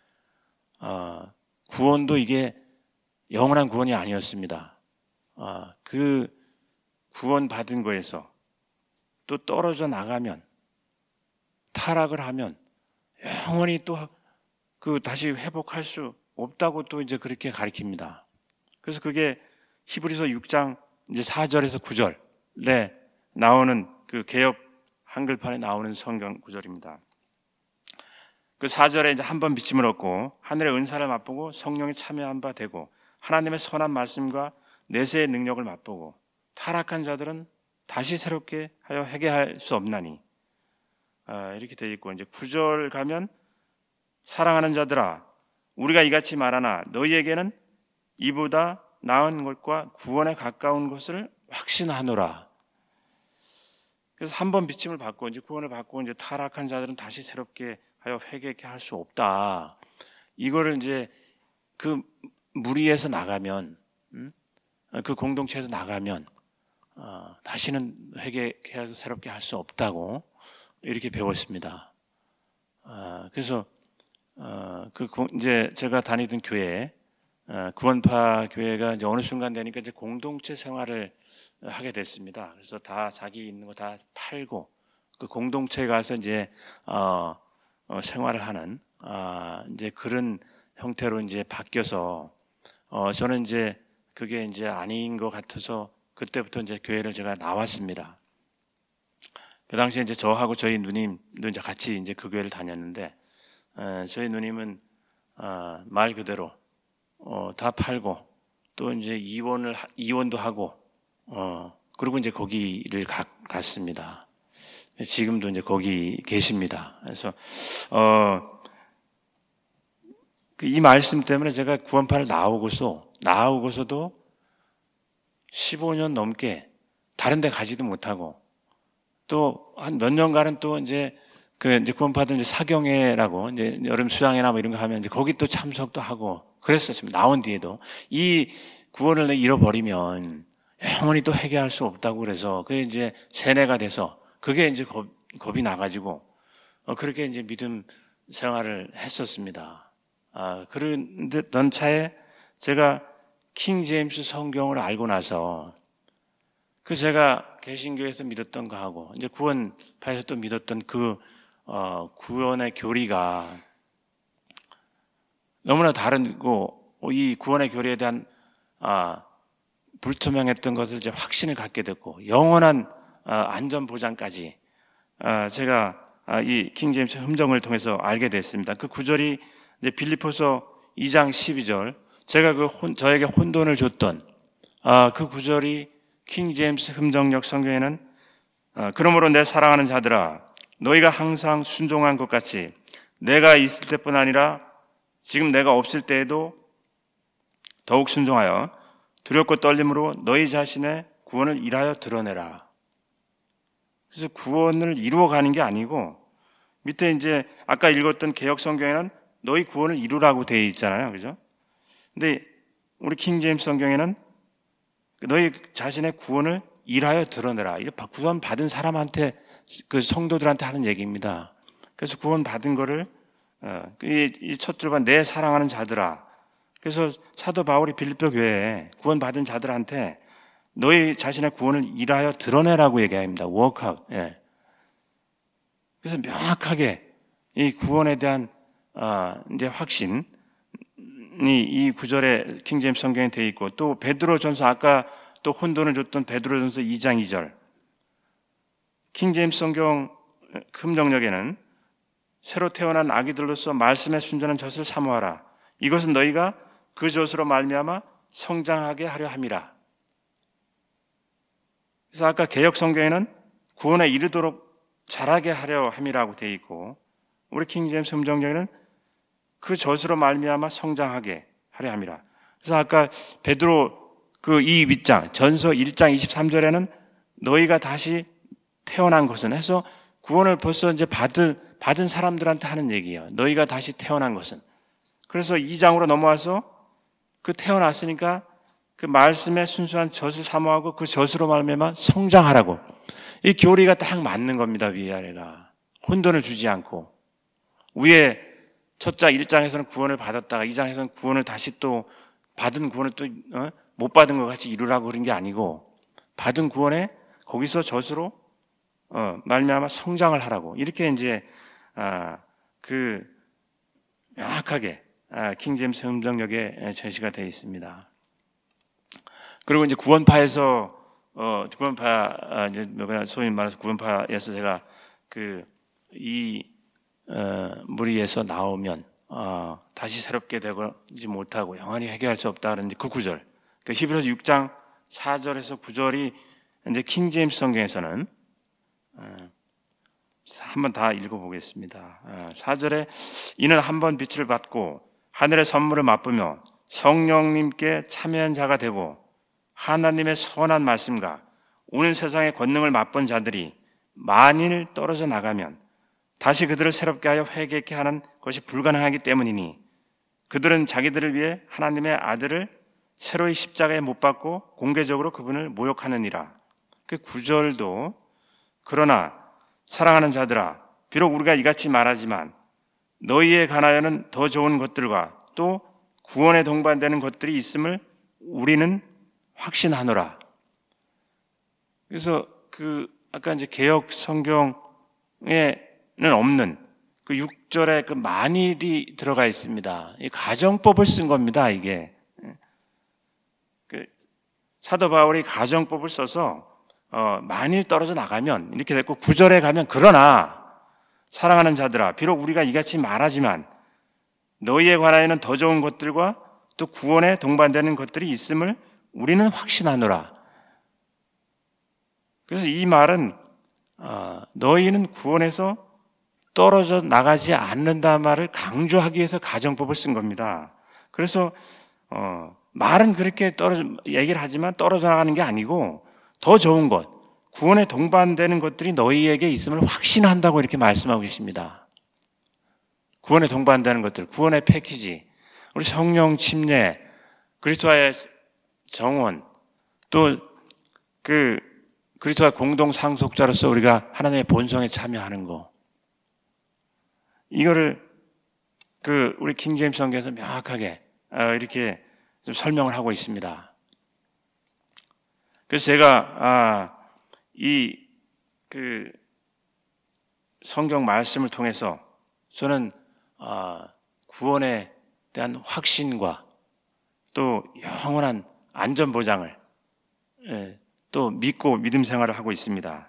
구원도 이게 영원한 구원이 아니었습니다. 그 구원 받은 거에서 또 떨어져 나가면 타락을 하면 영원히 또 그 다시 회복할 수 없다고 또 이제 그렇게 가르칩니다. 그래서 그게 히브리서 6장 이제 4절에서 9절에 나오는 그 개역 한글판에 나오는 성경 구절입니다. 그 4절에 이제 한 번 비침을 얻고 하늘의 은사를 맛보고 성령에 참여한 바 되고 하나님의 선한 말씀과 내세의 능력을 맛보고 타락한 자들은 다시 새롭게 하여 회개할 수 없나니 이렇게 되어 있고 이제 9절 가면 사랑하는 자들아 우리가 이같이 말하나 너희에게는 이보다 나은 것과 구원에 가까운 것을 확신하노라. 그래서 한 번 비침을 받고 이제 구원을 받고 이제 타락한 자들은 다시 새롭게 하여 회개케 할 수 없다. 이거를 이제 그 무리에서 나가면 그 공동체에서 나가면 다시는 회개케 하고 새롭게 할 수 없다고 이렇게 배웠습니다. 그래서 이제 제가 다니던 교회 구원파 교회가 이제 어느 순간 되니까 이제 공동체 생활을 하게 됐습니다. 그래서 다 자기 있는 거 다 팔고 그 공동체에 가서 이제 생활을 하는 이제 그런 형태로 이제 바뀌어서 저는 이제 그게 이제 아닌 것 같아서 그때부터 이제 교회를 제가 나왔습니다. 그 당시에 이제 저하고 저희 누님도 이제 같이 이제 그 교회를 다녔는데 저희 누님은 말 그대로 다 팔고 또 이제 이혼도 하고 그리고 이제 거기를 갔습니다. 지금도 이제 거기 계십니다. 그래서 이 말씀 때문에 제가 구원파를 나오고서도 15년 넘게 다른 데 가지도 못하고 또 한 몇 년간은 또 이제 구원파들 이제 사경회라고 이제 여름 수양회나 뭐 이런 거 하면 이제 거기 또 참석도 하고 그랬었습니다. 나온 뒤에도 이 구원을 잃어버리면 영원히 또 회개할 수 없다고 그래서 그게 이제 세뇌가 돼서 그게 이제 겁이 나가지고 그렇게 이제 믿음 생활을 했었습니다. 그런 차에 제가 킹 제임스 성경을 알고 나서 제가 개신교에서 믿었던 거하고 이제 구원파에서 또 믿었던 구원의 교리가 너무나 다르고 이 구원의 교리에 대한 불투명했던 것을 이제 확신을 갖게 됐고 영원한 안전 보장까지 제가 이 킹 제임스 흠정을 통해서 알게 됐습니다. 그 구절이 이제 빌립보서 2장 12절 제가 저에게 혼돈을 줬던 그 구절이 킹 제임스 흠정역 성경에는 그러므로 내 사랑하는 자들아 너희가 항상 순종한 것 같이 내가 있을 때뿐 아니라 지금 내가 없을 때에도 더욱 순종하여 두렵고 떨림으로 너희 자신의 구원을 일하여 드러내라. 그래서 구원을 이루어가는 게 아니고 밑에 이제 아까 읽었던 개역 성경에는 너희 구원을 이루라고 되어 있잖아요. 그죠? 근데 우리 킹 제임스 성경에는 너희 자신의 구원을 일하여 드러내라. 이게 구원 받은 사람한테 그 성도들한테 하는 얘기입니다. 그래서 구원 받은 거를 이 첫 줄반 내 사랑하는 자들아. 그래서 사도 바울이 빌립보 교회에 구원 받은 자들한테 너희 자신의 구원을 일하여 드러내라고 얘기합니다. work out. 예. 그래서 명확하게 이 구원에 대한 이제 확신이 이 구절에 킹 제임스 성경에 되어 있고 또 베드로전서 아까 또 혼돈을 줬던 베드로전서 2장 2절 킹 제임스 성경 흠정역에는 새로 태어난 아기들로서 말씀에 순전한 젖을 사모하라. 이것은 너희가 그 젖으로 말미암아 성장하게 하려 함이라. 그래서 아까 개역 성경에는 구원에 이르도록 자라게 하려 함이라고 되어 있고 우리 킹 제임스 흠정역에는 그 젖으로 말미암아 성장하게 하려 함이라. 그래서 아까 베드로 이 윗장 전서 1장 23절에는 너희가 다시 태어난 것은 해서 구원을 벌써 이제 받은 사람들한테 하는 얘기예요. 너희가 다시 태어난 것은. 그래서 2장으로 넘어와서 태어났으니까 그 말씀에 순수한 젖을 사모하고 그 젖으로 말미암아 성장하라고. 이 교리가 딱 맞는 겁니다. 위아래가. 혼돈을 주지 않고. 위에 첫 장 1장에서는 구원을 받았다가 2장에서는 구원을 다시 또 받은 구원을 또 못 받은 것 같이 이루라고 그런 게 아니고 받은 구원에 거기서 젖으로 말미암아 성장을 하라고. 이렇게 이제 명확하게 킹 제임스 흠정역에 제시가 되어 있습니다. 그리고 이제 구원파에서 이제 소위 말해서 구원파에서 제가 이 무리에서 나오면 다시 새롭게 되지 못하고 영원히 회개할 수 없다는 그 구절. 그 히브리서 6장 4절에서 9절이 이제 킹 제임스 성경에서는 한번 다 읽어보겠습니다. 4절에 이는 한 번 빛을 받고 하늘의 선물을 맛보며 성령님께 참여한 자가 되고 하나님의 선한 말씀과 오는 세상의 권능을 맛본 자들이 만일 떨어져 나가면 다시 그들을 새롭게 하여 회개케 하는 것이 불가능하기 때문이니 그들은 자기들을 위해 하나님의 아들을 새로이 십자가에 못 박고 공개적으로 그분을 모욕하느니라. 그 9절도 그러나 사랑하는 자들아 비록 우리가 이같이 말하지만 너희에 관하여는 더 좋은 것들과 또 구원에 동반되는 것들이 있음을 우리는 확신하노라. 그래서 아까 이제 개역 성경에는 없는 그 6절에 그 만일이 들어가 있습니다. 이 가정법을 쓴 겁니다, 이게. 사도 바울이 가정법을 써서 만일 떨어져 나가면 이렇게 됐고 9절에 가면 그러나 사랑하는 자들아 비록 우리가 이같이 말하지만 너희에 관하여는 더 좋은 것들과 또 구원에 동반되는 것들이 있음을 우리는 확신하노라. 그래서 이 말은 너희는 구원에서 떨어져 나가지 않는다 말을 강조하기 위해서 가정법을 쓴 겁니다. 그래서 말은 그렇게 얘기를 하지만 떨어져 나가는 게 아니고 더 좋은 것, 구원에 동반되는 것들이 너희에게 있음을 확신한다고 이렇게 말씀하고 계십니다. 구원에 동반되는 것들, 구원의 패키지, 우리 성령 침례, 그리스도와의 정원, 또 그리스도와 공동 상속자로서 우리가 하나님의 본성에 참여하는 거. 이거를 우리 킹 제임스 성경에서 명확하게 이렇게 좀 설명을 하고 있습니다. 그래서 제가 성경 말씀을 통해서 저는 구원에 대한 확신과 또 영원한 안전 보장을 또 믿고 믿음 생활을 하고 있습니다.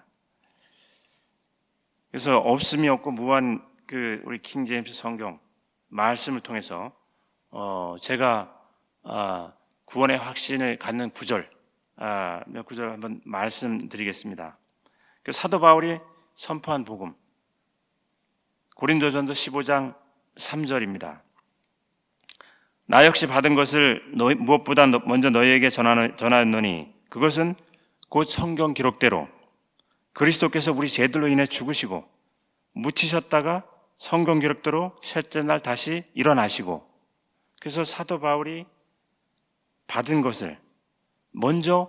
그래서 없음이 없고 무한 우리 킹 제임스 성경 말씀을 통해서 제가 구원의 확신을 갖는 구절, 몇 구절 한번 말씀드리겠습니다. 사도 바울이 선포한 복음, 고린도전서 15장 3절입니다. 나 역시 받은 것을 무엇보다 먼저 너희에게 전하노니 그것은 곧 성경 기록대로 그리스도께서 우리 죄들로 인해 죽으시고 묻히셨다가 성경 기록대로 셋째 날 다시 일어나시고, 그래서 사도 바울이 받은 것을 먼저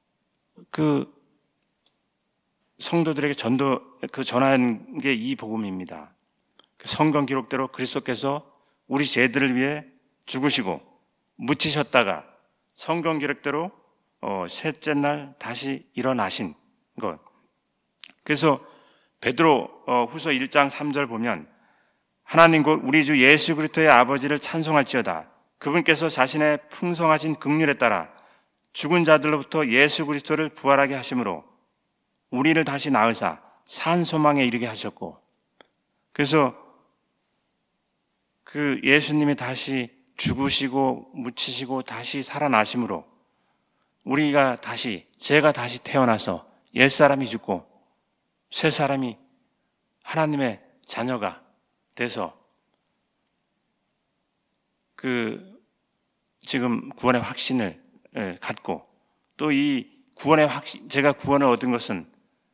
성도들에게 전한 게 이 복음입니다. 성경 기록대로 그리스도께서 우리 죄들을 위해 죽으시고 묻히셨다가 성경 기록대로 셋째 날 다시 일어나신 것. 그래서 베드로 후서 1장 3절 보면 하나님 곧 우리 주 예수 그리스도의 아버지를 찬송할지어다. 그분께서 자신의 풍성하신 긍휼에 따라 죽은 자들로부터 예수 그리스도를 부활하게 하심으로 우리를 다시 낳으사 산 소망에 이르게 하셨고, 그래서 예수님이 다시 죽으시고 묻히시고 다시 살아나심으로 제가 다시 태어나서 옛사람이 죽고 새 사람이 하나님의 자녀가 돼서 지금 구원의 확신을 갖고, 또 이 구원의 확신, 제가 구원을 얻은 것은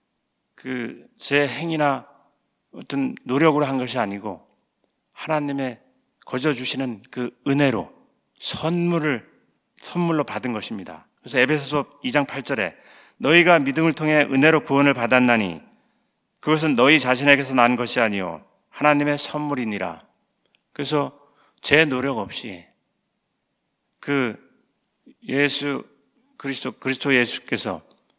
제 행위나 어떤 노력으로 한 것이 아니고 하나님의 거저 주시는 은혜로 선물로 받은 것입니다. 그래서 에베소서 2장 8절에 너희가 믿음을 통해 은혜로 구원을 받았나니 그것은 너희 자신에게서 난 것이 아니요 하나님의 선물이니라. 그래서 제 노력 없이 그리스도 예수께서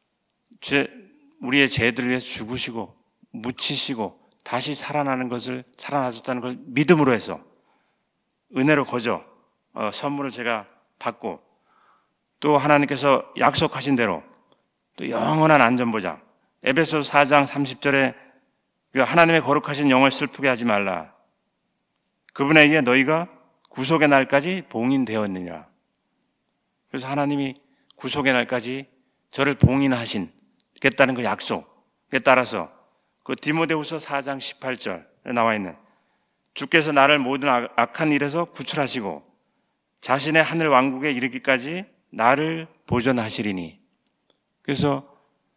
우리의 죄들을 위해 죽으시고 묻히시고 다시 살아나셨다는 걸 믿음으로 해서 은혜로 거저 선물을 제가 받고, 또 하나님께서 약속하신 대로 또 영원한 안전보장, 에베소서 4장 30절에 하나님의 거룩하신 영을 슬프게 하지 말라. 그분에 의해 너희가 구속의 날까지 봉인되었느니라. 그래서 하나님이 구속의 날까지 저를 봉인하시겠다는 그 약속에 따라서 그 디모데후서 4장 18절에 나와 있는 주께서 나를 모든 악한 일에서 구출하시고 자신의 하늘 왕국에 이르기까지 나를 보존하시리니. 그래서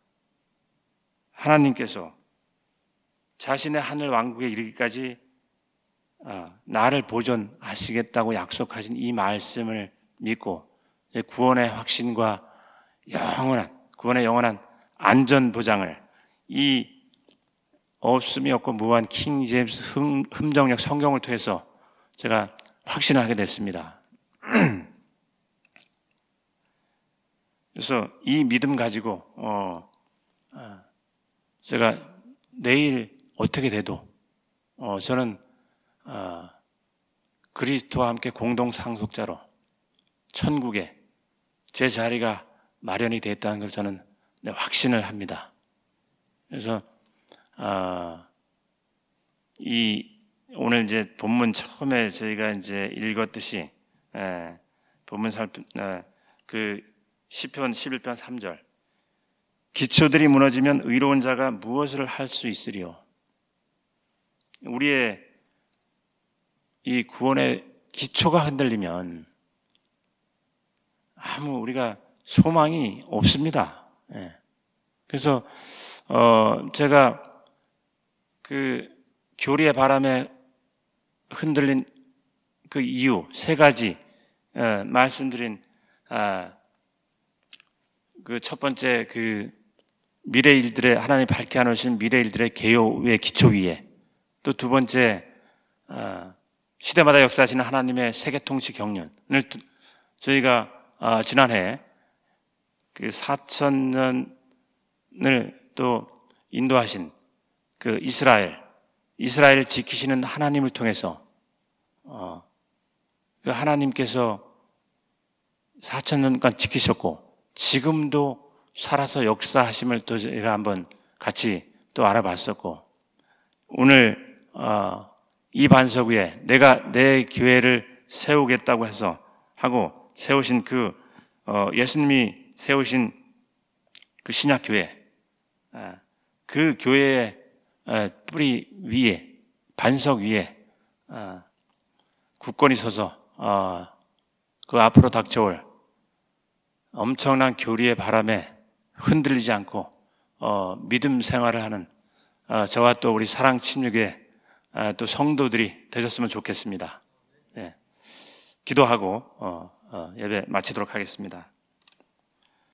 하나님께서 자신의 하늘 왕국에 이르기까지 나를 보존하시겠다고 약속하신 이 말씀을 믿고 구원의 확신과 구원의 영원한 안전 보장을 이 없음이 없고 무한 킹 제임스 흠정역 성경을 통해서 제가 확신하게 됐습니다. 그래서 이 믿음 가지고 제가 내일 어떻게 돼도 저는 그리스도와 함께 공동 상속자로 천국에 제 자리가 마련이 되었다는 걸 저는 확신을 합니다. 그래서 오늘 이제 본문 처음에 저희가 이제 읽었듯이 본문 그 시편 11편 3절 기초들이 무너지면 의로운 자가 무엇을 할 수 있으리요. 우리의 이 구원의 기초가 흔들리면 아무 우리가 소망이 없습니다. 그래서 제가 그 교리의 바람에 흔들린 그 이유 3가지 말씀드린 그 첫 번째 그 미래 일들의 하나님 밝게 하놓으신 미래 일들의 개요의 기초 위에 또 두 번째 시대마다 역사하시는 하나님의 세계 통치 경륜을 저희가 지난해 그 4,000년을 또 인도하신 그 이스라엘 지키시는 하나님을 통해서 그 하나님께서 4,000년간 지키셨고 지금도 살아서 역사하심을 또 제가 한번 같이 또 알아봤었고 오늘 이 반석 위에 내가 내 교회를 세우겠다고 해서 하고 세우신 그 예수님이 세우신 그 신약 교회 그 교회의 뿌리 위에 반석 위에 굳건히 서서 그 앞으로 닥쳐올 엄청난 교리의 바람에 흔들리지 않고 믿음 생활을 하는 저와 또 우리 사랑 침묵의 또 성도들이 되셨으면 좋겠습니다. 기도하고 예배 마치도록 하겠습니다.